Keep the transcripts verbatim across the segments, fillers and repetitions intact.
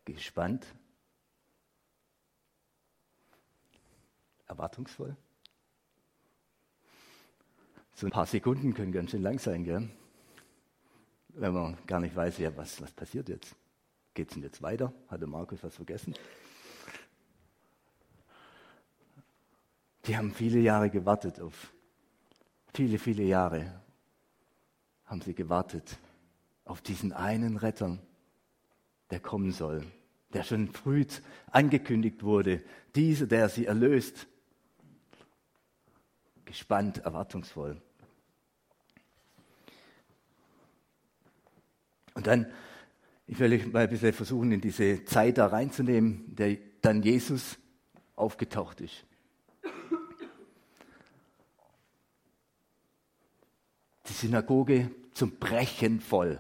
Gespannt? Erwartungsvoll? So ein paar Sekunden können ganz schön lang sein, gell? Wenn man gar nicht weiß, ja, was, was passiert jetzt? Geht es denn jetzt weiter? Hat der Markus was vergessen? Die haben viele Jahre gewartet auf, viele, viele Jahre haben sie gewartet auf diesen einen Retter, der kommen soll, der schon früh angekündigt wurde, dieser, der sie erlöst. Gespannt, erwartungsvoll. Und dann, ich will euch mal ein bisschen versuchen, in diese Zeit da reinzunehmen, der dann Jesus aufgetaucht ist. Die Synagoge zum Brechen voll.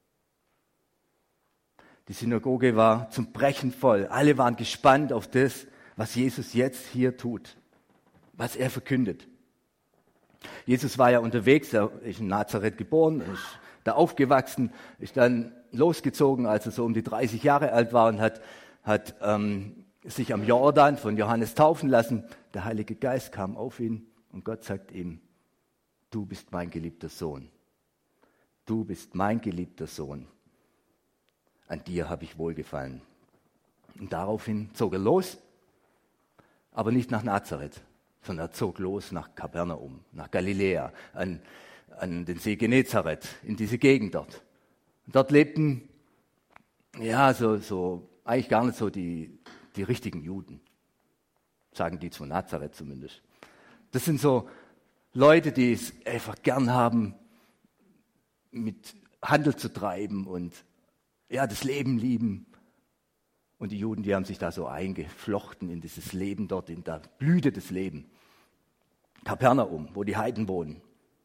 Die Synagoge war zum Brechen voll. Alle waren gespannt auf das, was Jesus jetzt hier tut, was er verkündet. Jesus war ja unterwegs, er ist in Nazareth geboren, ist da aufgewachsen, ist dann losgezogen, als er so um die dreißig Jahre alt war und hat, hat ähm, sich am Jordan von Johannes taufen lassen. Der Heilige Geist kam auf ihn und Gott sagt ihm, du bist mein geliebter Sohn. Du bist mein geliebter Sohn. An dir habe ich wohlgefallen. Und daraufhin zog er los, aber nicht nach Nazareth, sondern er zog los nach Kapernaum, nach Galiläa, an, an den See Genezareth, in diese Gegend dort. Und dort lebten, ja, so, so, eigentlich gar nicht so die, die richtigen Juden, sagen die zu Nazareth zumindest. Das sind so Leute, die es einfach gern haben, mit Handel zu treiben und ja, das Leben lieben. Und die Juden, die haben sich da so eingeflochten in dieses Leben dort, in der Blüte des Lebens. Kapernaum, wo die Heiden wohnen.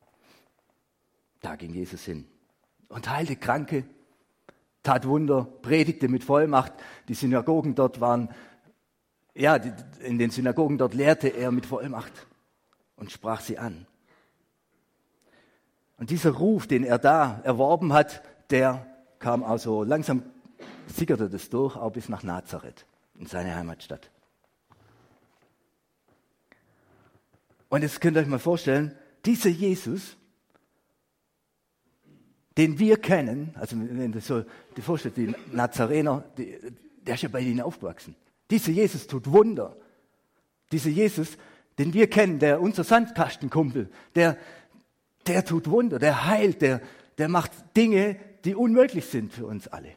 Da ging Jesus hin und heilte Kranke, tat Wunder, predigte mit Vollmacht. Die Synagogen dort waren, ja, die, in den Synagogen dort lehrte er mit Vollmacht und sprach sie an. Und dieser Ruf, den er da erworben hat, der kam also langsam, sickerte das durch, auch bis nach Nazareth, in seine Heimatstadt. Und jetzt könnt ihr euch mal vorstellen, dieser Jesus, den wir kennen, also wenn du so dir vorstellst, die Nazarener, die, der ist ja bei ihnen aufgewachsen. Dieser Jesus tut Wunder. Dieser Jesus, den wir kennen, der unser Sandkastenkumpel, der, der tut Wunder, der heilt, der, der macht Dinge, die unmöglich sind für uns alle.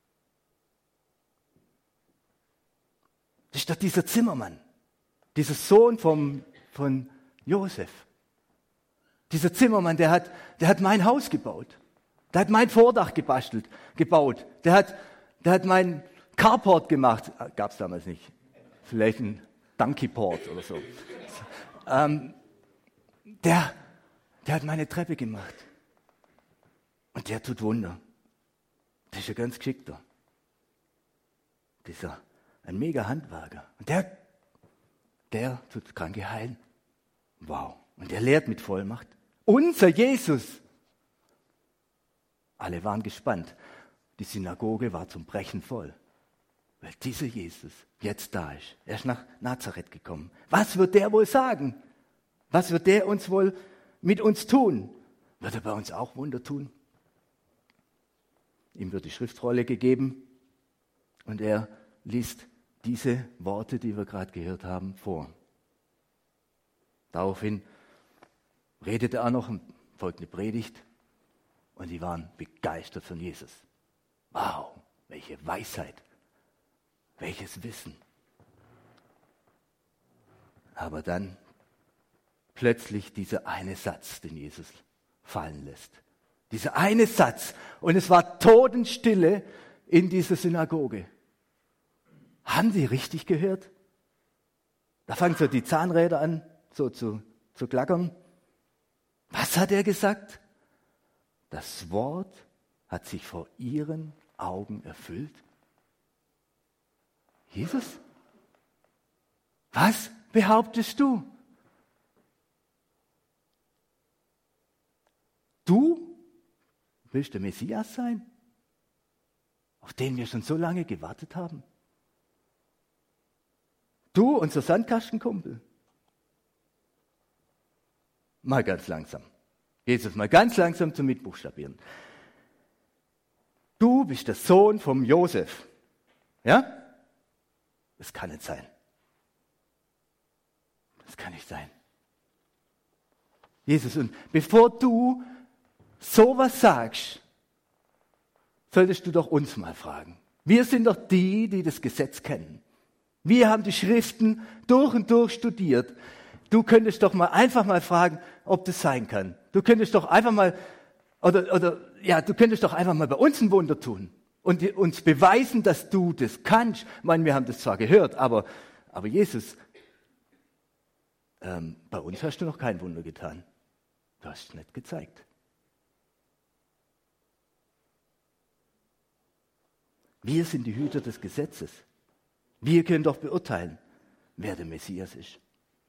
Das ist doch dieser Zimmermann, dieser Sohn vom, von Josef. Dieser Zimmermann, der hat, der hat mein Haus gebaut. Der hat mein Vordach gebastelt, gebaut. Der hat, der hat mein Carport gemacht. Gab es damals nicht. Vielleicht ein Donkeyport oder so. ähm, der, der hat meine Treppe gemacht. Und der tut Wunder. Der ist ja ganz geschickter. Dieser, ein mega Handwerker. Und der, der tut Kranke heilen. Wow. Und der lehrt mit Vollmacht. Unser Jesus. Alle waren gespannt. Die Synagoge war zum Brechen voll. Weil dieser Jesus jetzt da ist. Er ist nach Nazareth gekommen. Was wird der wohl sagen? Was wird der uns wohl mit uns tun? Wird er bei uns auch Wunder tun? Ihm wird die Schriftrolle gegeben und er liest diese Worte, die wir gerade gehört haben, vor. Daraufhin redete er noch und folgte eine Predigt und die waren begeistert von Jesus. Wow, welche Weisheit, welches Wissen. Aber dann plötzlich dieser eine Satz, den Jesus fallen lässt. Dieser eine Satz. Und es war Totenstille in dieser Synagoge. Haben Sie richtig gehört? Da fangen so die Zahnräder an, so zu, zu klackern. Was hat er gesagt? Das Wort hat sich vor ihren Augen erfüllt. Jesus? Was behauptest du? Du willst der Messias sein? auf den wir schon so lange gewartet haben? Du, unser Sandkastenkumpel. Mal ganz langsam. Jesus, mal ganz langsam zum Mitbuchstabieren. Du bist der Sohn vom Josef. Ja? Das kann nicht sein. Das kann nicht sein. Jesus, und bevor du sowas sagst, solltest du doch uns mal fragen. Wir sind doch die, die das Gesetz kennen. Wir haben die Schriften durch und durch studiert. Du könntest doch mal einfach mal fragen, ob das sein kann. Du könntest doch einfach mal, oder, oder, ja, du könntest doch einfach mal bei uns ein Wunder tun und die, uns beweisen, dass du das kannst. Ich meine, wir haben das zwar gehört, aber, aber Jesus, ähm, bei uns hast du noch kein Wunder getan. Du hast es nicht gezeigt. Wir sind die Hüter des Gesetzes. Wir können doch beurteilen, wer der Messias ist.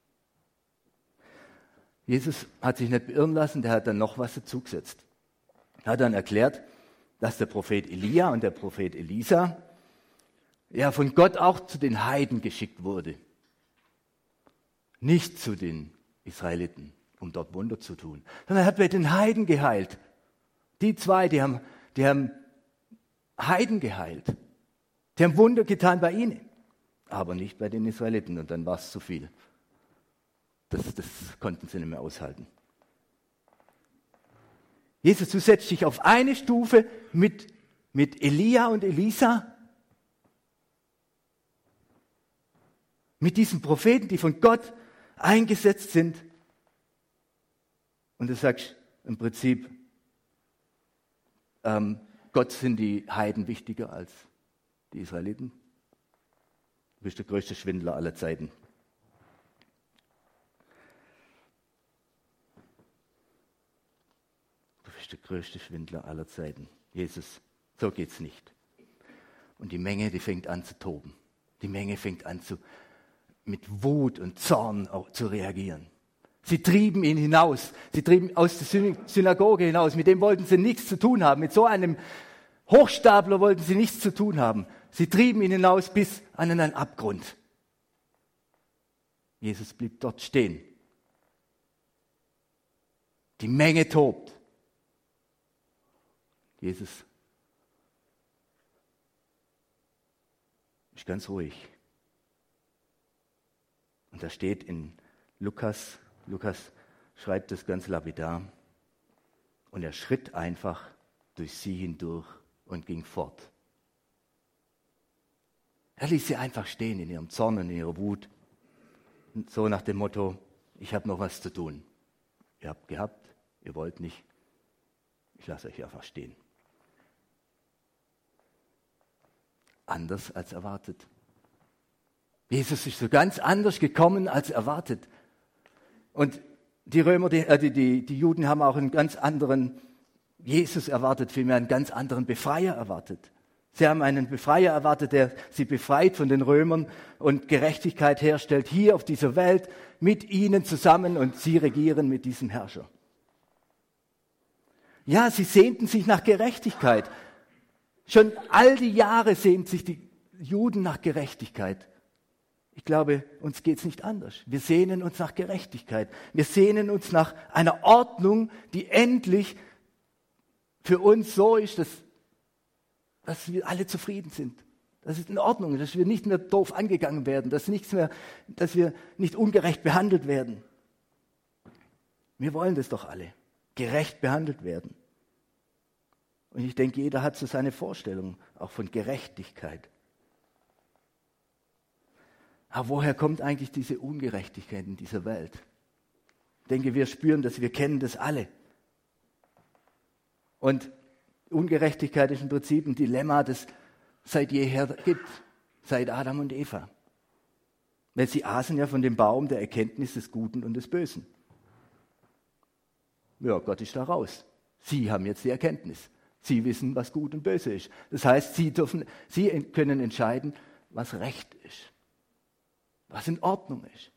Jesus hat sich nicht beirren lassen, der hat dann noch was dazugesetzt. Er hat dann erklärt, dass der Prophet Elia und der Prophet Elisa ja von Gott auch zu den Heiden geschickt wurde. Nicht zu den Israeliten, um dort Wunder zu tun, sondern er hat bei den Heiden geheilt. Die zwei, die haben, die haben Heiden geheilt. Die haben Wunder getan bei ihnen, aber nicht bei den Israeliten. Und dann war es zu viel. Das, das konnten sie nicht mehr aushalten. Jesus, du setzt dich auf eine Stufe mit, mit Elia und Elisa, mit diesen Propheten, die von Gott eingesetzt sind. Und du sagst im Prinzip, ähm, Gott sind die Heiden wichtiger als die Israeliten. Du bist der größte Schwindler aller Zeiten. Du bist der größte Schwindler aller Zeiten. Jesus, so geht's nicht. Und die Menge, die fängt an zu toben. Die Menge fängt an zu, mit Wut und Zorn auch zu reagieren. Sie trieben ihn hinaus. Sie trieben aus der Synagoge hinaus. Mit dem wollten sie nichts zu tun haben. Mit so einem Hochstapler wollten sie nichts zu tun haben. Sie trieben ihn hinaus bis an einen Abgrund. Jesus blieb dort stehen. Die Menge tobt. Jesus ist ganz ruhig. Und da steht in Lukas, Lukas schreibt das ganz lapidar, und er schritt einfach durch sie hindurch und ging fort. Er ließ sie einfach stehen in ihrem Zorn und in ihrer Wut. Und so nach dem Motto, ich habe noch was zu tun. Ihr habt gehabt, ihr wollt nicht. Ich lasse euch einfach stehen. Anders als erwartet. Jesus ist so ganz anders gekommen als erwartet. Und die Römer, die, äh, die, die, die Juden haben auch einen ganz anderen Jesus erwartet, vielmehr einen ganz anderen Befreier erwartet. Sie haben einen Befreier erwartet, der sie befreit von den Römern und Gerechtigkeit herstellt, hier auf dieser Welt mit ihnen zusammen, und sie regieren mit diesem Herrscher. Ja, sie sehnten sich nach Gerechtigkeit. Schon all die Jahre sehnen sich die Juden nach Gerechtigkeit. Ich glaube, uns geht es nicht anders. Wir sehnen uns nach Gerechtigkeit. Wir sehnen uns nach einer Ordnung, die endlich für uns so ist, dass, dass wir alle zufrieden sind. Das ist in Ordnung, dass wir nicht mehr doof angegangen werden, dass, nichts mehr, dass wir nicht ungerecht behandelt werden. Wir wollen das doch alle, gerecht behandelt werden. Und ich denke, jeder hat so seine Vorstellung auch von Gerechtigkeit. Aber woher kommt eigentlich diese Ungerechtigkeit in dieser Welt? Ich denke, wir spüren das, wir kennen das alle. Und Ungerechtigkeit ist im Prinzip ein Dilemma, das es seit jeher gibt, seit Adam und Eva. Weil sie aßen ja von dem Baum der Erkenntnis des Guten und des Bösen. Ja, Gott ist da raus. Sie haben jetzt die Erkenntnis. Sie wissen, was gut und böse ist. Das heißt, sie dürfen, sie können entscheiden, was Recht ist, was in Ordnung ist.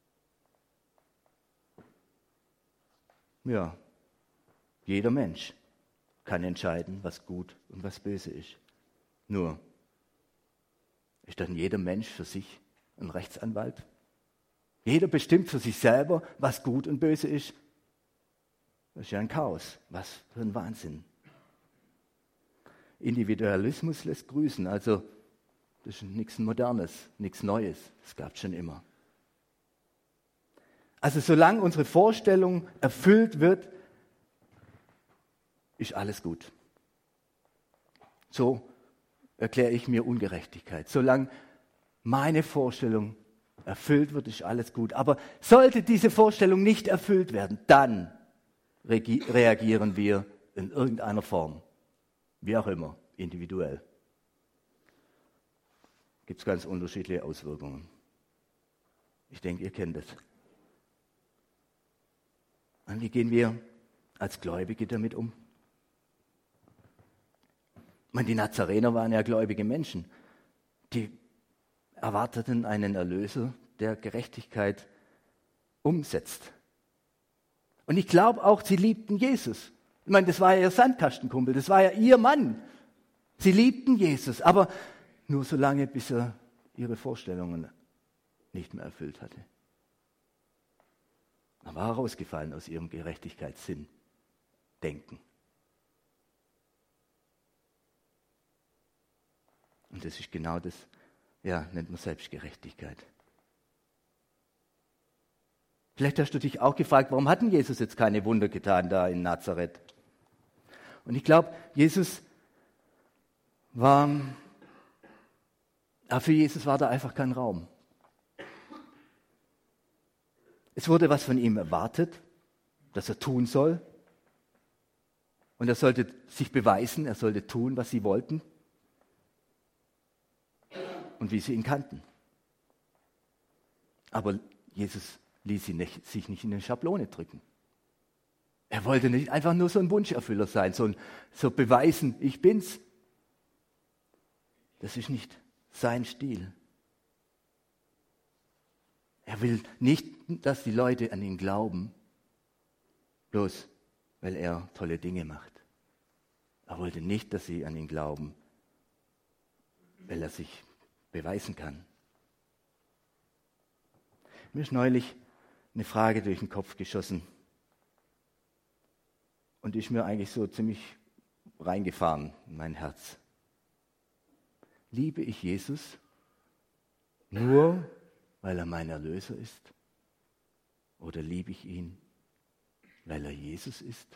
Ja, jeder Mensch kann entscheiden, was gut und was böse ist. Nur, ist dann jeder Mensch für sich ein Rechtsanwalt? Jeder bestimmt für sich selber, was gut und böse ist? Das ist ja ein Chaos. Was für ein Wahnsinn. Individualismus lässt grüßen. Also, das ist nichts Modernes, nichts Neues. Das gab es schon immer. Also, solange unsere Vorstellung erfüllt wird, ist alles gut. So erkläre ich mir Ungerechtigkeit. Solange meine Vorstellung erfüllt wird, ist alles gut. Aber sollte diese Vorstellung nicht erfüllt werden, dann reagieren wir in irgendeiner Form. Wie auch immer, individuell. Gibt es ganz unterschiedliche Auswirkungen. Ich denke, ihr kennt es. Und wie gehen wir als Gläubige damit um? Ich meine, die Nazarener waren ja gläubige Menschen. Die erwarteten einen Erlöser, der Gerechtigkeit umsetzt. Und ich glaube auch, sie liebten Jesus. Ich meine, das war ja ihr Sandkastenkumpel, das war ja ihr Mann. Sie liebten Jesus, aber nur so lange, bis er ihre Vorstellungen nicht mehr erfüllt hatte. Er war herausgefallen aus ihrem Gerechtigkeitssinn, Denken. Und das ist genau das, ja, nennt man Selbstgerechtigkeit. Vielleicht hast du dich auch gefragt, warum hat denn Jesus jetzt keine Wunder getan da in Nazareth? Und ich glaube, Jesus war, ja, für Jesus war da einfach kein Raum. Es wurde was von ihm erwartet, dass er tun soll. Und er sollte sich beweisen, er sollte tun, was sie wollten und wie sie ihn kannten. Aber Jesus ließ sie nicht, sich nicht in eine Schablone drücken. Er wollte nicht einfach nur so ein Wunscherfüller sein, so, ein, so beweisen, ich bin's. Das ist nicht sein Stil. Er will nicht, dass die Leute an ihn glauben, bloß weil er tolle Dinge macht. Er wollte nicht, dass sie an ihn glauben, weil er sich beweisen kann. Mir ist neulich eine Frage durch den Kopf geschossen und ist mir eigentlich so ziemlich reingefahren in mein Herz. Liebe ich Jesus nur, weil er mein Erlöser ist? Oder liebe ich ihn, weil er Jesus ist?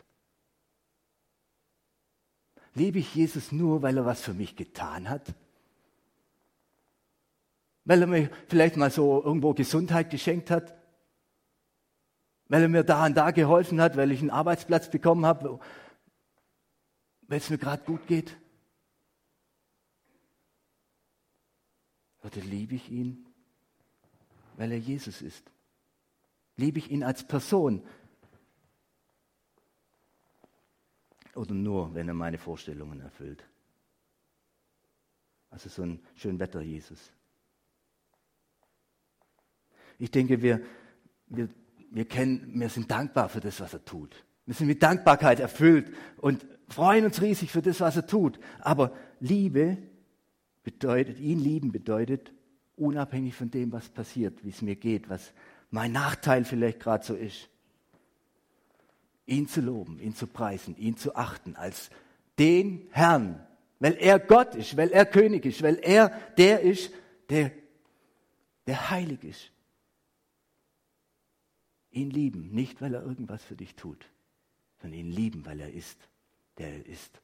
Liebe ich Jesus nur, weil er was für mich getan hat? Weil er mir vielleicht mal so irgendwo Gesundheit geschenkt hat? Weil er mir da und da geholfen hat, weil ich einen Arbeitsplatz bekommen habe, weil es mir gerade gut geht? Oder liebe ich ihn, weil er Jesus ist? Liebe ich ihn als Person? Oder nur, wenn er meine Vorstellungen erfüllt? Also so ein Schönwetter-Jesus. Ich denke, wir, wir, wir, kennen, wir sind dankbar für das, was er tut. Wir sind mit Dankbarkeit erfüllt und freuen uns riesig für das, was er tut. Aber Liebe bedeutet, ihn lieben bedeutet, unabhängig von dem, was passiert, wie es mir geht, was mein Nachteil vielleicht gerade so ist, ihn zu loben, ihn zu preisen, ihn zu achten als den Herrn, weil er Gott ist, weil er König ist, weil er der ist, der, der heilig ist. Ihn lieben, nicht weil er irgendwas für dich tut, sondern ihn lieben, weil er ist, der er ist.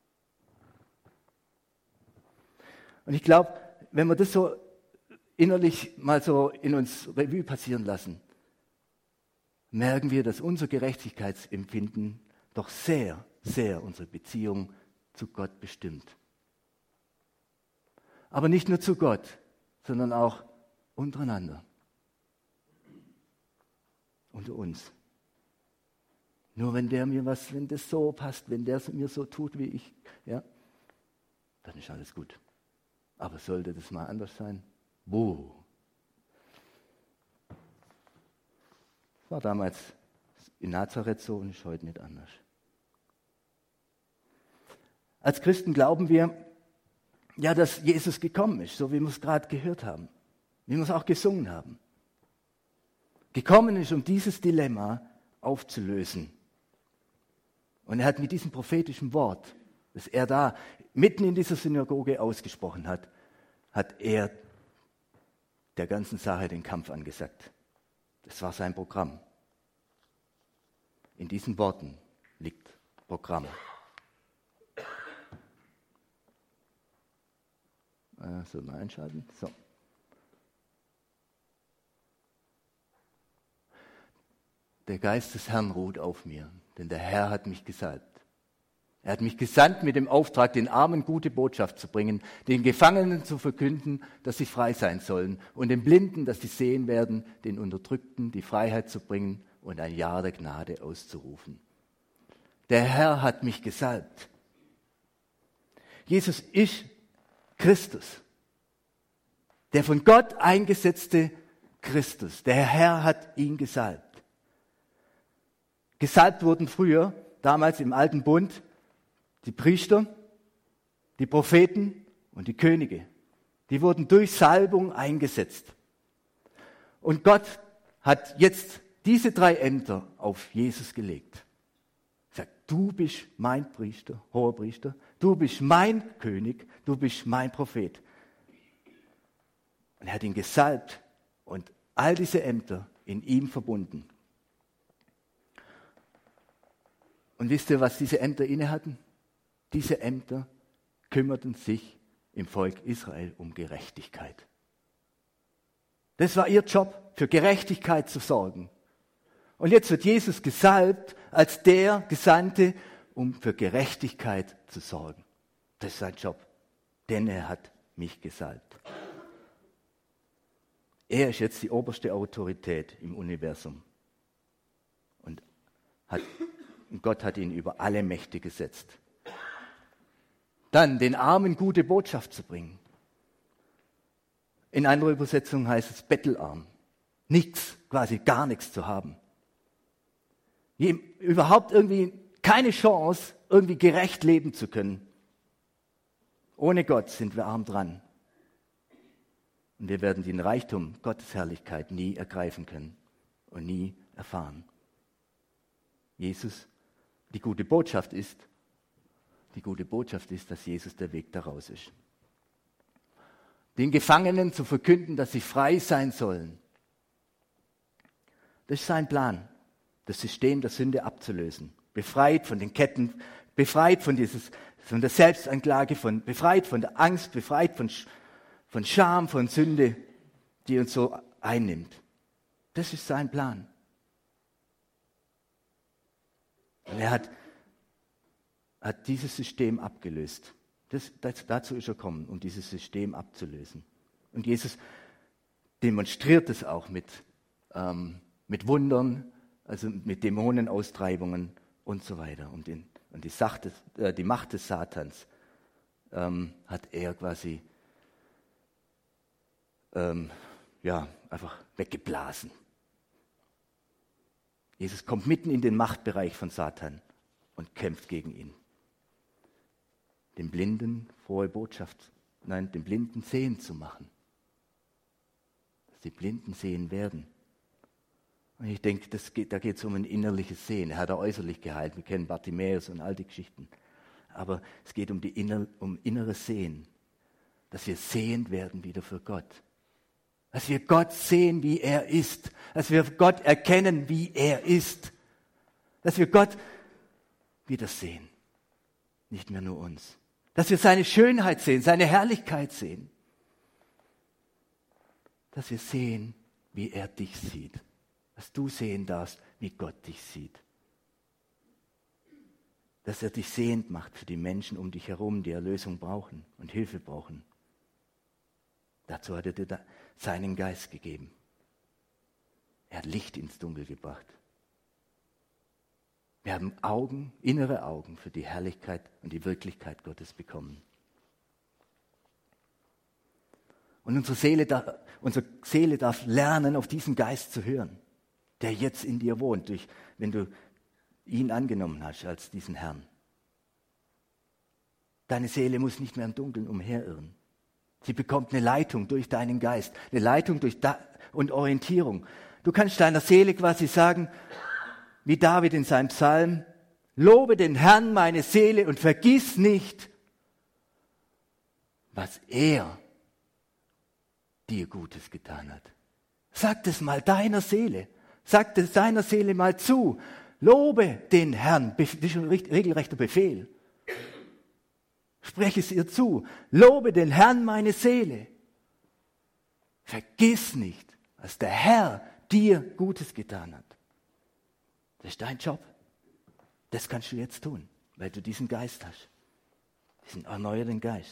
Und ich glaube, wenn wir das so innerlich mal so in uns Revue passieren lassen, merken wir, dass unser Gerechtigkeitsempfinden doch sehr, sehr unsere Beziehung zu Gott bestimmt. Aber nicht nur zu Gott, sondern auch untereinander. Unter uns. Nur wenn der mir was, wenn das so passt, wenn der mir so tut wie ich, ja, dann ist alles gut. Aber sollte das mal anders sein? Wo? Das war damals in Nazareth so und ist heute nicht anders. Als Christen glauben wir, ja, dass Jesus gekommen ist, so wie wir es gerade gehört haben, wie wir es auch gesungen haben. Gekommen ist, um dieses Dilemma aufzulösen. Und er hat mit diesem prophetischen Wort, das er da mitten in dieser Synagoge ausgesprochen hat, hat er der ganzen Sache den Kampf angesagt. Das war sein Programm. In diesen Worten liegt Programm. Äh, soll mal einschalten? So. Der Geist des Herrn ruht auf mir, denn der Herr hat mich gesalbt. Er hat mich gesandt mit dem Auftrag, den Armen gute Botschaft zu bringen, den Gefangenen zu verkünden, dass sie frei sein sollen, und den Blinden, dass sie sehen werden, den Unterdrückten die Freiheit zu bringen und ein Jahr der Gnade auszurufen. Der Herr hat mich gesalbt. Jesus ist Christus, der von Gott eingesetzte Christus. Der Herr hat ihn gesalbt. Gesalbt wurden früher, damals im Alten Bund, die Priester, die Propheten und die Könige. Die wurden durch Salbung eingesetzt. Und Gott hat jetzt diese drei Ämter auf Jesus gelegt. Er sagt, du bist mein Priester, hoher Priester, du bist mein König, du bist mein Prophet. Und er hat ihn gesalbt und all diese Ämter in ihm verbunden. Und wisst ihr, was diese Ämter inne hatten? Diese Ämter kümmerten sich im Volk Israel um Gerechtigkeit. Das war ihr Job, für Gerechtigkeit zu sorgen. Und jetzt wird Jesus gesalbt als der Gesandte, um für Gerechtigkeit zu sorgen. Das ist sein Job, denn er hat mich gesalbt. Er ist jetzt die oberste Autorität im Universum. Und, hat, und Gott hat ihn über alle Mächte gesetzt. Dann den Armen gute Botschaft zu bringen. In anderer Übersetzung heißt es bettelarm. Nichts, quasi gar nichts zu haben. Überhaupt irgendwie keine Chance, irgendwie gerecht leben zu können. Ohne Gott sind wir arm dran. Und wir werden den Reichtum Gottes Herrlichkeit nie ergreifen können und nie erfahren. Jesus, die gute Botschaft ist, die gute Botschaft ist, dass Jesus der Weg daraus ist. Den Gefangenen zu verkünden, dass sie frei sein sollen. Das ist sein Plan, das System der Sünde abzulösen. Befreit von den Ketten, befreit von, dieses, von der Selbstanklage, von, befreit von der Angst, befreit von, von Scham, von Sünde, die uns so einnimmt. Das ist sein Plan. Und er hat, hat dieses System abgelöst. Das, das, dazu ist er gekommen, um dieses System abzulösen. Und Jesus demonstriert es auch mit, ähm, mit Wundern, also mit Dämonenaustreibungen und so weiter. Und, den, und die, Sache, äh, die Macht des Satans ähm, hat er quasi ähm, ja, einfach weggeblasen. Jesus kommt mitten in den Machtbereich von Satan und kämpft gegen ihn. Den Blinden frohe Botschaft, nein, den Blinden sehen zu machen. Dass die Blinden sehen werden. Und ich denke, das geht, da geht es um ein innerliches Sehen. Er hat er äußerlich geheilt. Wir kennen Bartimäus und all die Geschichten. Aber es geht um, die inner, um inneres Sehen. Dass wir sehend werden wieder für Gott. Dass wir Gott sehen, wie er ist. Dass wir Gott erkennen, wie er ist. Dass wir Gott wieder sehen. Nicht mehr nur uns. Dass wir seine Schönheit sehen, seine Herrlichkeit sehen. Dass wir sehen, wie er dich sieht. Dass du sehen darfst, wie Gott dich sieht. Dass er dich sehend macht für die Menschen um dich herum, die Erlösung brauchen und Hilfe brauchen. Dazu hat er dir seinen Geist gegeben. Er hat Licht ins Dunkel gebracht. Wir haben Augen, innere Augen für die Herrlichkeit und die Wirklichkeit Gottes bekommen. Und unsere Seele, darf, unsere Seele darf lernen, auf diesen Geist zu hören, der jetzt in dir wohnt, durch, wenn du ihn angenommen hast als diesen Herrn. Deine Seele muss nicht mehr im Dunkeln umherirren. Sie bekommt eine Leitung durch deinen Geist, eine Leitung durch da- und Orientierung. Du kannst deiner Seele quasi sagen, wie David in seinem Psalm, lobe den Herrn, meine Seele, und vergiss nicht, was er dir Gutes getan hat. Sag das mal deiner Seele. Sag das deiner Seele mal zu. Lobe den Herrn. Das ist ein regelrechter Befehl. Spreche es ihr zu. Lobe den Herrn, meine Seele. Vergiss nicht, was der Herr dir Gutes getan hat. Das ist dein Job. Das kannst du jetzt tun, weil du diesen Geist hast. Diesen erneuerten Geist.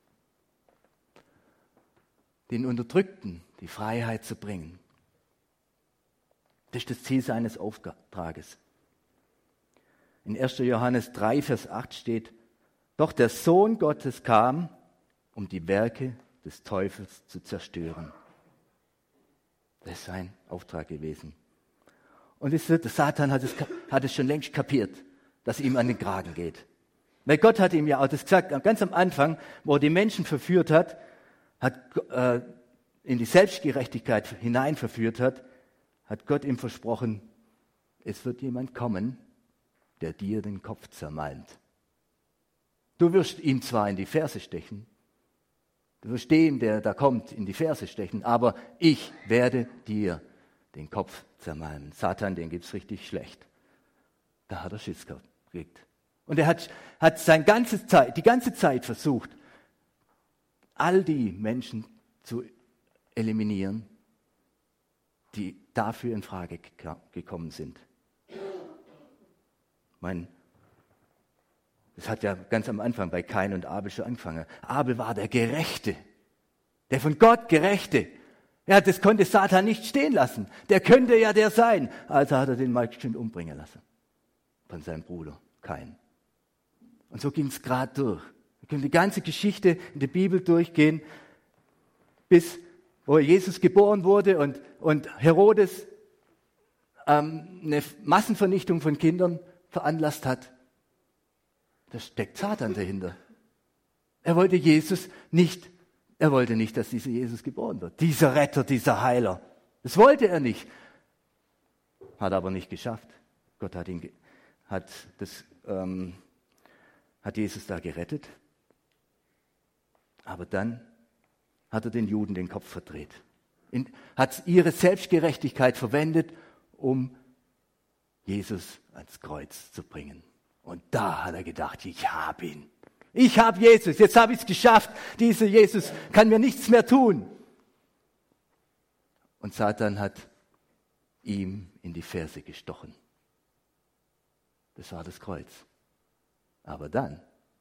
Den Unterdrückten die Freiheit zu bringen. Das ist das Ziel seines Auftrages. In erster Johannes drei, Vers acht steht, doch der Sohn Gottes kam, um die Werke des Teufels zu zerstören. Das ist sein Auftrag gewesen. Und es wird, der Satan hat es, hat es schon längst kapiert, dass ihm an den Kragen geht. Weil Gott hat ihm ja auch das gesagt, ganz am Anfang, wo er die Menschen verführt hat, hat äh, in die Selbstgerechtigkeit hinein verführt hat, hat Gott ihm versprochen, es wird jemand kommen, der dir den Kopf zermalmt. Du wirst ihm zwar in die Ferse stechen, du wirst dem, der da kommt, in die Ferse stechen, aber ich werde dir den Kopf zermalmen. Satan, den gibt's richtig schlecht. Da hat er Schiss gekriegt. Und er hat, hat sein ganze Zeit, die ganze Zeit versucht, all die Menschen zu eliminieren, die dafür in Frage gekommen sind. Mein, das hat ja ganz am Anfang bei Kain und Abel schon angefangen. Abel war der Gerechte, der von Gott Gerechte. Ja, das konnte Satan nicht stehen lassen. Der könnte ja der sein. Also hat er den mal schön umbringen lassen von seinem Bruder Kain. Und so ging es gerade durch. Wir können die ganze Geschichte in der Bibel durchgehen, bis wo Jesus geboren wurde und, und Herodes ähm, eine Massenvernichtung von Kindern veranlasst hat. Da steckt Satan dahinter. Er wollte Jesus nicht, er wollte nicht, dass dieser Jesus geboren wird. Dieser Retter, dieser Heiler. Das wollte er nicht. Hat aber nicht geschafft. Gott hat ihn, hat das, ähm, hat Jesus da gerettet. Aber dann hat er den Juden den Kopf verdreht. In, hat ihre Selbstgerechtigkeit verwendet, um Jesus ans Kreuz zu bringen. Und da hat er gedacht, ich habe ihn. Ich habe Jesus, jetzt habe ich es geschafft. Dieser Jesus kann mir nichts mehr tun. Und Satan hat ihm in die Ferse gestochen. Das war das Kreuz. Aber dann,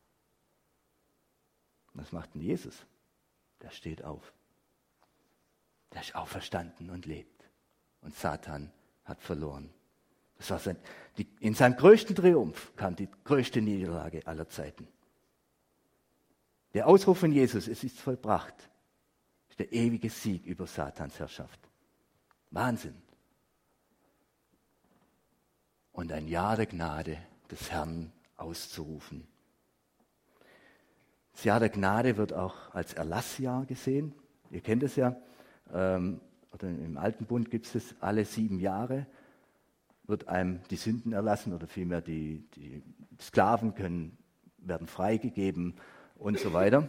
was macht denn Jesus? Der steht auf. Der ist auferstanden und lebt. Und Satan hat verloren. Das war sein, die, in seinem größten Triumph kam die größte Niederlage aller Zeiten. Der Ausruf von Jesus, es ist vollbracht, ist der ewige Sieg über Satans Herrschaft. Wahnsinn. Und ein Jahr der Gnade des Herrn auszurufen. Das Jahr der Gnade wird auch als Erlassjahr gesehen. Ihr kennt es ja. Ähm, oder im Alten Bund gibt es das alle sieben Jahre. Wird einem die Sünden erlassen oder vielmehr die, die Sklaven können, werden freigegeben und so weiter.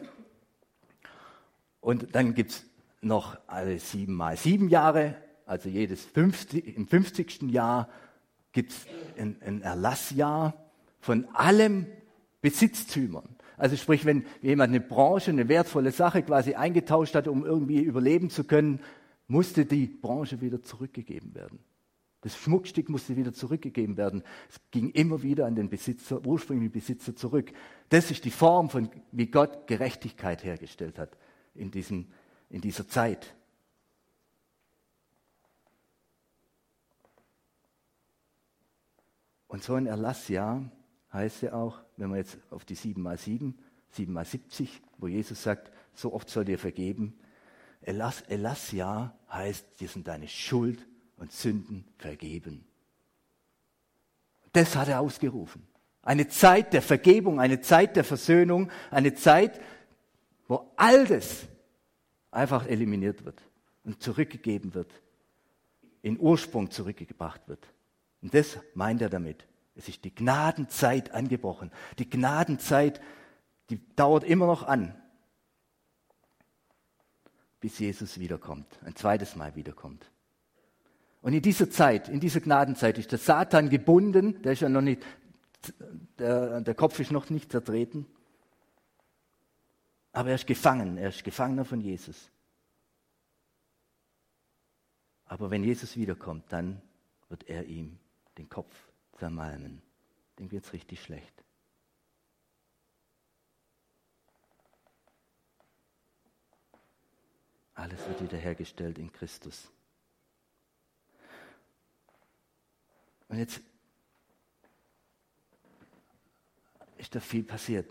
Und dann gibt es noch alle sieben mal sieben Jahre, also jedes fünfzig, im fünfzigsten Jahr gibt es ein, ein Erlassjahr von allem Besitztümern. Also sprich, wenn jemand eine Branche, eine wertvolle Sache quasi eingetauscht hat, um irgendwie überleben zu können, musste die Branche wieder zurückgegeben werden. Das Schmuckstück musste wieder zurückgegeben werden. Es ging immer wieder an den Besitzer, ursprünglichen Besitzer zurück. Das ist die Form, von wie Gott Gerechtigkeit hergestellt hat in, diesem, in dieser Zeit. Und so ein Erlassjahr heißt ja auch, wenn man jetzt auf die sieben mal sieben, sieben mal siebzig, wo Jesus sagt, so oft soll dir vergeben. Erlass, Erlassjahr heißt, dir sind deine Schuld und Sünden vergeben. Das hat er ausgerufen. Eine Zeit der Vergebung, eine Zeit der Versöhnung, eine Zeit, wo all das einfach eliminiert wird und zurückgegeben wird, in Ursprung zurückgebracht wird. Und das meint er damit. Es ist die Gnadenzeit angebrochen. Die Gnadenzeit, die dauert immer noch an, bis Jesus wiederkommt, ein zweites Mal wiederkommt. Und in dieser Zeit, in dieser Gnadenzeit ist der Satan gebunden, der ist ja noch nicht, der, der Kopf ist noch nicht zertreten, aber er ist gefangen, er ist Gefangener von Jesus. Aber wenn Jesus wiederkommt, dann wird er ihm den Kopf zermalmen. Dem wird es richtig schlecht. Alles wird wiederhergestellt in Christus. Und jetzt ist da viel passiert.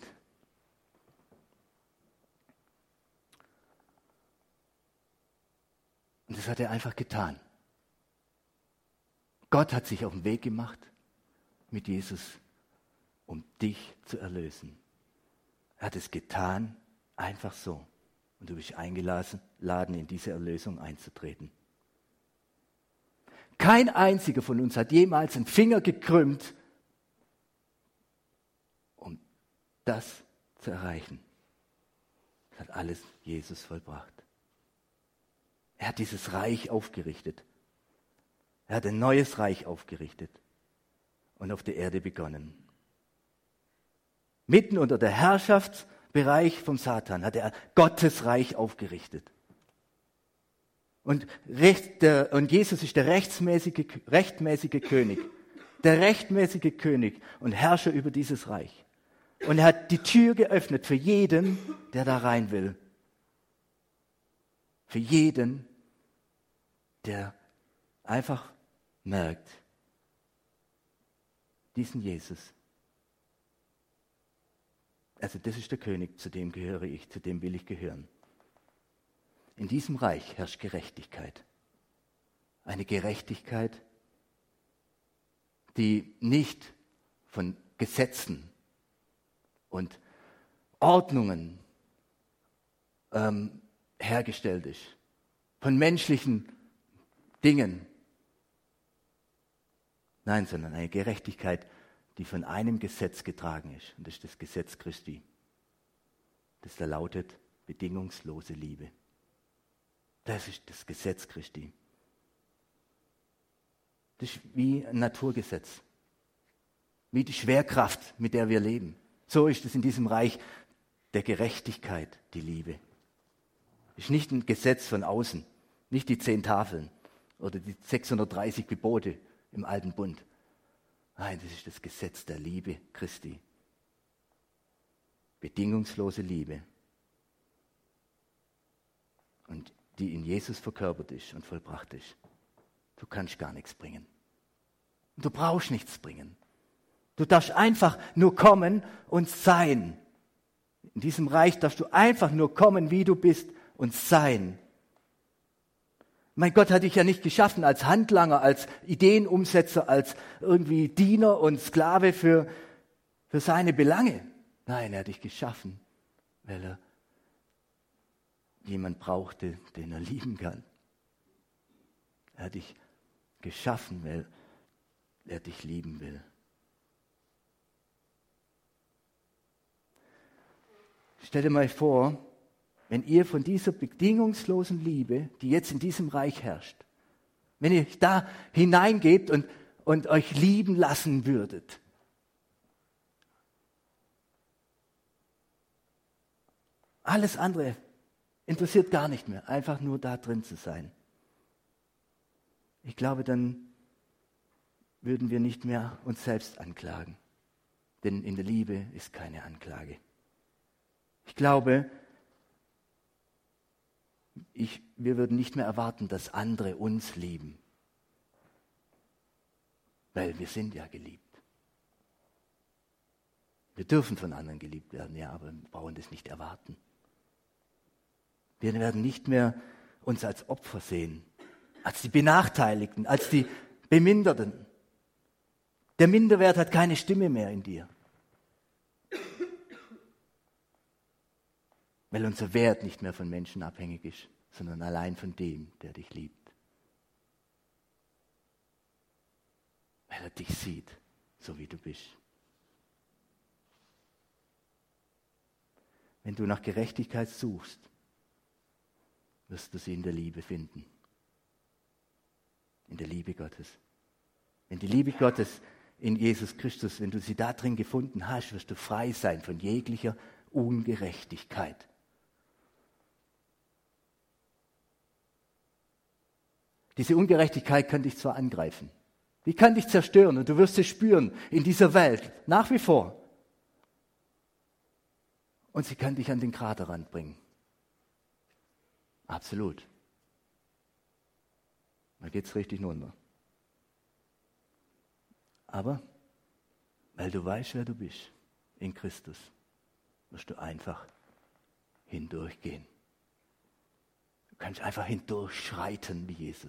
Und das hat er einfach getan. Gott hat sich auf den Weg gemacht mit Jesus, um dich zu erlösen. Er hat es getan, einfach so. Und du bist eingeladen, in diese Erlösung einzutreten. Kein einziger von uns hat jemals einen Finger gekrümmt, um das zu erreichen. Das hat alles Jesus vollbracht. Er hat dieses Reich aufgerichtet. Er hat ein neues Reich aufgerichtet und auf der Erde begonnen. Mitten unter der Herrschaftsbereich vom Satan hat er Gottes Reich aufgerichtet. Und, Recht, der, und Jesus ist der rechtmäßige, rechtmäßige König, der rechtmäßige König und Herrscher über dieses Reich. Und er hat die Tür geöffnet für jeden, der da rein will. Für jeden, der einfach merkt, diesen Jesus. Also das ist der König, zu dem gehöre ich, zu dem will ich gehören. In diesem Reich herrscht Gerechtigkeit. Eine Gerechtigkeit, die nicht von Gesetzen und Ordnungen ähm, hergestellt ist, von menschlichen Dingen. Nein, sondern eine Gerechtigkeit, die von einem Gesetz getragen ist. Und das ist das Gesetz Christi. Das da lautet bedingungslose Liebe. Das ist das Gesetz Christi. Das ist wie ein Naturgesetz. Wie die Schwerkraft, mit der wir leben. So ist es in diesem Reich der Gerechtigkeit, die Liebe. Es ist nicht ein Gesetz von außen, nicht die zehn Tafeln oder die sechshundertdreißig Gebote im Alten Bund. Nein, das ist das Gesetz der Liebe Christi. Bedingungslose Liebe. Und die in Jesus verkörpert ist und vollbracht ist. Du kannst gar nichts bringen. Du brauchst nichts bringen. Du darfst einfach nur kommen und sein. In diesem Reich darfst du einfach nur kommen, wie du bist und sein. Mein Gott hat dich ja nicht geschaffen als Handlanger, als Ideenumsetzer, als irgendwie Diener und Sklave für, für seine Belange. Nein, er hat dich geschaffen, weil er jemand brauchte, den er lieben kann. Er hat dich geschaffen, weil er dich lieben will. Stell dir mal vor, wenn ihr von dieser bedingungslosen Liebe, die jetzt in diesem Reich herrscht, wenn ihr da hineingeht und, und euch lieben lassen würdet. Alles andere interessiert gar nicht mehr, einfach nur da drin zu sein. Ich glaube, dann würden wir nicht mehr uns selbst anklagen, denn in der Liebe ist keine Anklage. Ich glaube, ich, wir würden nicht mehr erwarten, dass andere uns lieben, weil wir sind ja geliebt. Wir dürfen von anderen geliebt werden, ja, aber wir brauchen das nicht erwarten. Wir werden nicht mehr uns als Opfer sehen, als die Benachteiligten, als die Beminderten. Der Minderwert hat keine Stimme mehr in dir. Weil unser Wert nicht mehr von Menschen abhängig ist, sondern allein von dem, der dich liebt. Weil er dich sieht, so wie du bist. Wenn du nach Gerechtigkeit suchst, wirst du sie in der Liebe finden. In der Liebe Gottes. Wenn die Liebe Gottes in Jesus Christus, wenn du sie da drin gefunden hast, wirst du frei sein von jeglicher Ungerechtigkeit. Diese Ungerechtigkeit kann dich zwar angreifen, die kann dich zerstören und du wirst es spüren in dieser Welt, nach wie vor. Und sie kann dich an den Kraterrand bringen. Absolut. Da geht es richtig runter. Aber, weil du weißt, wer du bist, in Christus, wirst du einfach hindurchgehen. Du kannst einfach hindurchschreiten wie Jesus.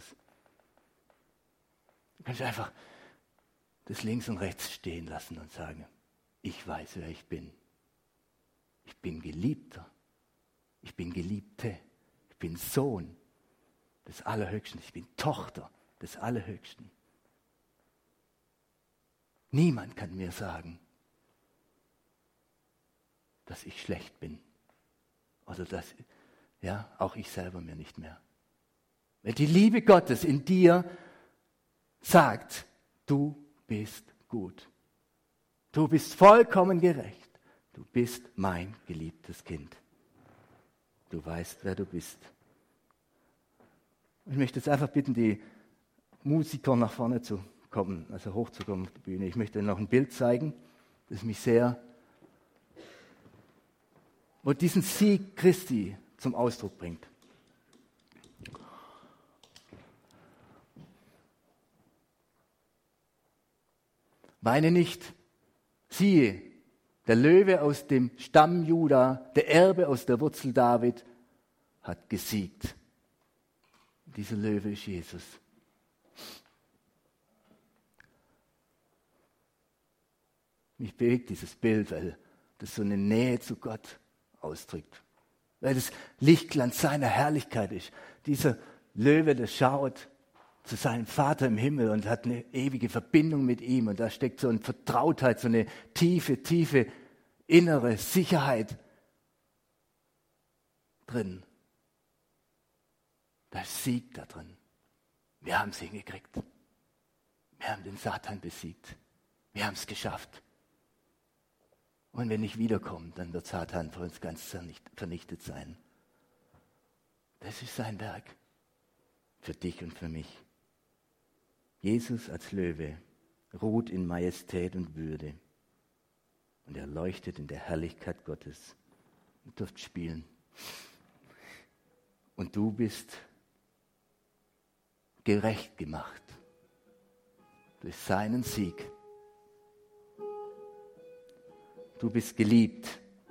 Du kannst einfach das links und rechts stehen lassen und sagen, ich weiß, wer ich bin. Ich bin Geliebter. Ich bin Geliebte. Ich bin Sohn des Allerhöchsten. Ich bin Tochter des Allerhöchsten. Niemand kann mir sagen, dass ich schlecht bin. Oder dass, ja, auch ich selber mir nicht mehr. Weil die Liebe Gottes in dir sagt, du bist gut. Du bist vollkommen gerecht. Du bist mein geliebtes Kind. Du weißt, wer du bist. Ich möchte jetzt einfach bitten, die Musiker nach vorne zu kommen, also hochzukommen auf die Bühne. Ich möchte noch ein Bild zeigen, das mich sehr, wo diesen Sieg Christi zum Ausdruck bringt. Weine nicht, siehe, der Löwe aus dem Stamm Juda, der Erbe aus der Wurzel David, hat gesiegt. Dieser Löwe ist Jesus. Mich bewegt dieses Bild, weil das so eine Nähe zu Gott ausdrückt. Weil das Lichtglanz seiner Herrlichkeit ist. Dieser Löwe, der schaut zu seinem Vater im Himmel und hat eine ewige Verbindung mit ihm. Und da steckt so eine Vertrautheit, so eine tiefe, tiefe innere Sicherheit drin. Da ist Sieg da drin. Wir haben es hingekriegt. Wir haben den Satan besiegt. Wir haben es geschafft. Und wenn ich wiederkomme, dann wird Satan für uns ganz vernichtet sein. Das ist sein Werk. Für dich und für mich. Jesus als Löwe ruht in Majestät und Würde. Und er leuchtet in der Herrlichkeit Gottes. Ihr dürft spielen. Und du bist gerecht gemacht durch seinen Sieg. Du bist geliebt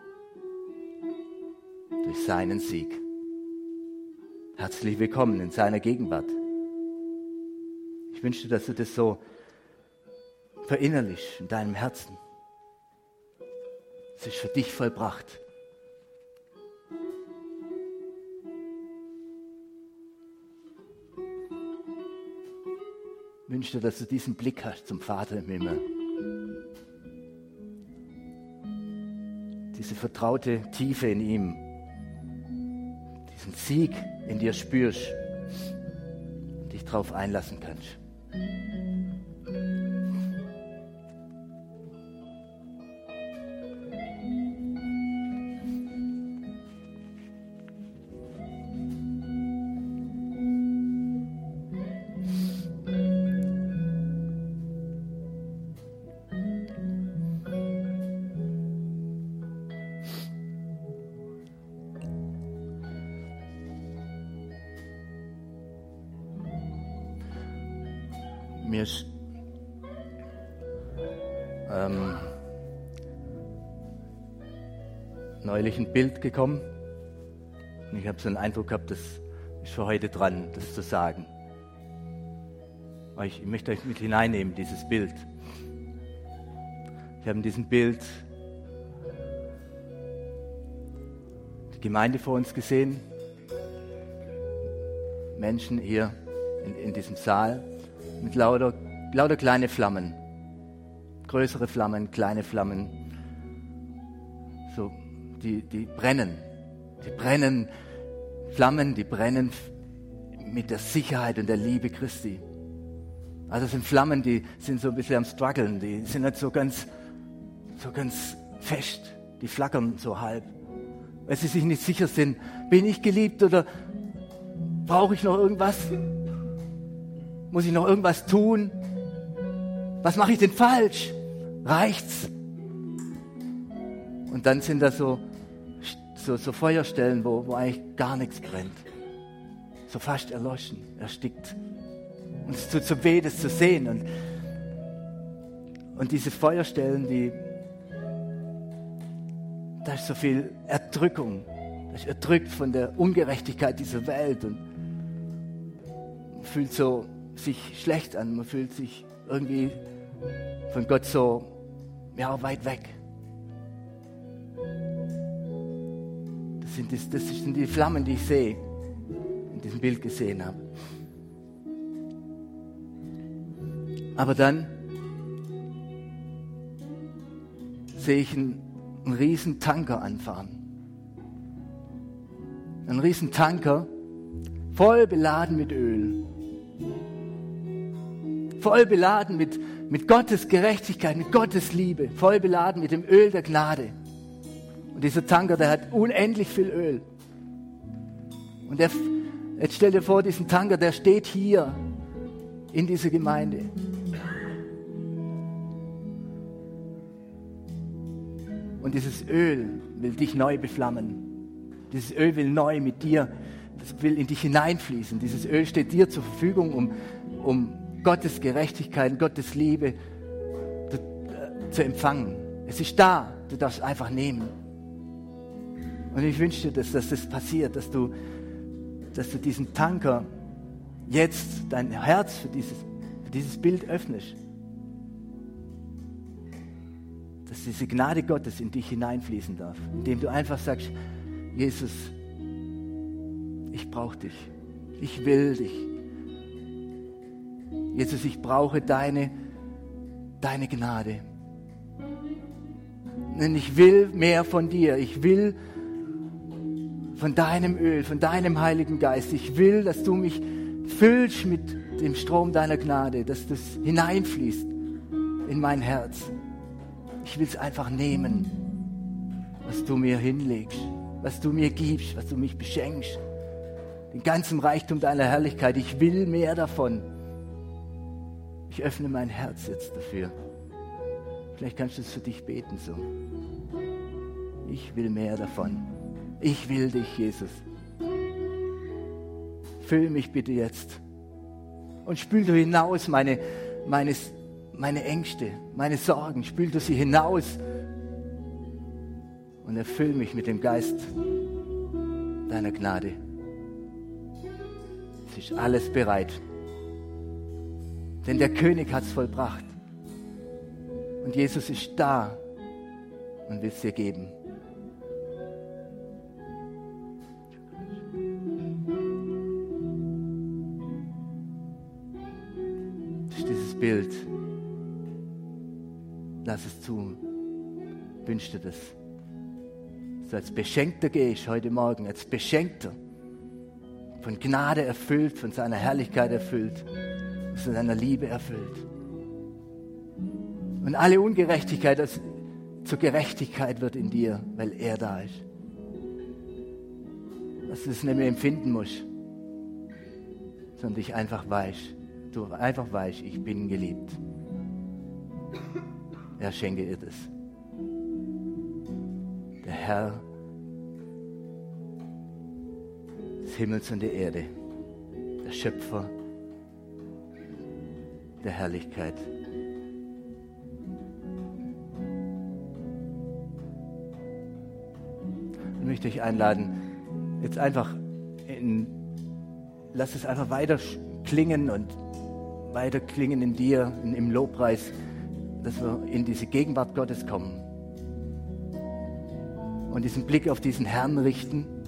durch seinen Sieg. Herzlich willkommen in seiner Gegenwart. Ich wünsche dir, dass du das so verinnerlichst in deinem Herzen. Es ist für dich vollbracht. Ich wünsche dir, dass du diesen Blick hast zum Vater im Himmel. Diese vertraute Tiefe in ihm. Diesen Sieg in dir spürst und dich darauf einlassen kannst. Mir ist ähm, neulich ein Bild gekommen und ich habe so einen Eindruck gehabt, das ist für heute dran, das zu sagen. Aber ich, ich möchte euch mit hineinnehmen, dieses Bild. Ich habe in diesem Bild die Gemeinde vor uns gesehen. Menschen hier in, in diesem Saal mit lauter, lauter kleine Flammen. Größere Flammen, kleine Flammen. So, die, die brennen. Die brennen Flammen, die brennen mit der Sicherheit und der Liebe Christi. Also es sind Flammen, die sind so ein bisschen am struggeln, die sind nicht so ganz, so ganz fest, die flackern so halb. Weil sie sich nicht sicher sind, bin ich geliebt oder brauche ich noch irgendwas? Muss ich noch irgendwas tun? Was mache ich denn falsch? Reicht's? Und dann sind da so, so, so Feuerstellen, wo, wo eigentlich gar nichts brennt. So fast erloschen, erstickt. Und es tut so weh, das zu sehen. Und, und diese Feuerstellen, die, da ist so viel Erdrückung. Da ist erdrückt von der Ungerechtigkeit dieser Welt. Und man fühlt so sich schlecht an. Man fühlt sich irgendwie von Gott so, ja, weit weg. Das sind, das, das sind die Flammen, die ich sehe, in diesem Bild gesehen habe. Aber dann sehe ich einen, einen riesen Tanker anfahren. Einen riesen Tanker, voll beladen mit Öl. Voll beladen mit, mit Gottes Gerechtigkeit, mit Gottes Liebe. Voll beladen mit dem Öl der Gnade. Und dieser Tanker, der hat unendlich viel Öl. Und der, jetzt stell dir vor, diesen Tanker, der steht hier in dieser Gemeinde. Und dieses Öl will dich neu beflammen. Dieses Öl will neu mit dir, das will in dich hineinfließen. Dieses Öl steht dir zur Verfügung, um, um Gottes Gerechtigkeit, Gottes Liebe zu, äh, zu empfangen. Es ist da, du darfst es einfach nehmen. Und ich wünsche dir, dass, dass das passiert, dass du, dass du diesen Tanker jetzt, dein Herz für dieses, für dieses Bild öffnest. Dass diese Gnade Gottes in dich hineinfließen darf, indem du einfach sagst, Jesus, ich brauche dich, ich will dich. Jesus, ich brauche deine, deine Gnade. Denn ich will mehr von dir, ich will von deinem Öl, von deinem Heiligen Geist. Ich will, dass du mich füllst mit dem Strom deiner Gnade, dass das hineinfließt in mein Herz. Ich will es einfach nehmen, was du mir hinlegst, was du mir gibst, was du mich beschenkst. Den ganzen Reichtum deiner Herrlichkeit. Ich will mehr davon. Ich öffne mein Herz jetzt dafür. Vielleicht kannst du es für dich beten so. Ich will mehr davon. Ich will dich, Jesus. Füll mich bitte jetzt. Und spül du hinaus meine, meine, meine Ängste, meine Sorgen. Spül du sie hinaus. Und erfüll mich mit dem Geist deiner Gnade. Es ist alles bereit. Denn der König hat es vollbracht. Und Jesus ist da und will es dir geben. Das ist dieses Bild. Lass es zu. Wünsch dir das. Dass du als Beschenkter gehst heute Morgen, als Beschenkter, von Gnade erfüllt, von seiner Herrlichkeit erfüllt, von seiner Liebe erfüllt. Und alle Ungerechtigkeit das zur Gerechtigkeit wird in dir, weil er da ist. Dass du es nicht mehr empfinden musst, sondern dich einfach weißt. Du einfach weißt, ich bin geliebt. Er schenke dir das. Der Herr des Himmels und der Erde, der Schöpfer der Herrlichkeit. Ich möchte euch einladen, jetzt einfach in, lass es einfach weiter klingen und weiter klingen in dir, in, im Lobpreis, dass wir in diese Gegenwart Gottes kommen und diesen Blick auf diesen Herrn richten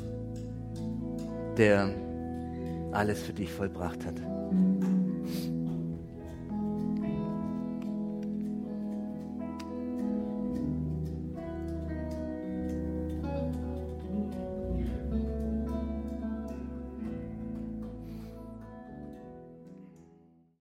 der alles für dich vollbracht hat.